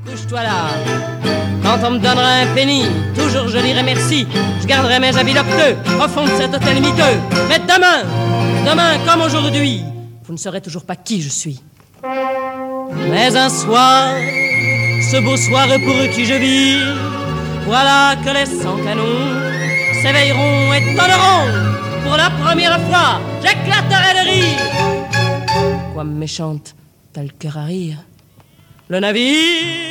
Couche-toi là. Quand on me donnera un penny, toujours je dirai merci. Je garderai mes habits docteux au fond de cet hôtel miteux. Mais demain comme aujourd'hui, vous ne saurez toujours pas qui je suis. Mais un soir, ce beau soir pour qui je vis, voilà que les 100 canons s'éveilleront et tonneront. Pour la première fois, j'éclaterai de rire. Quoi méchante, t'as le cœur à rire. Le navire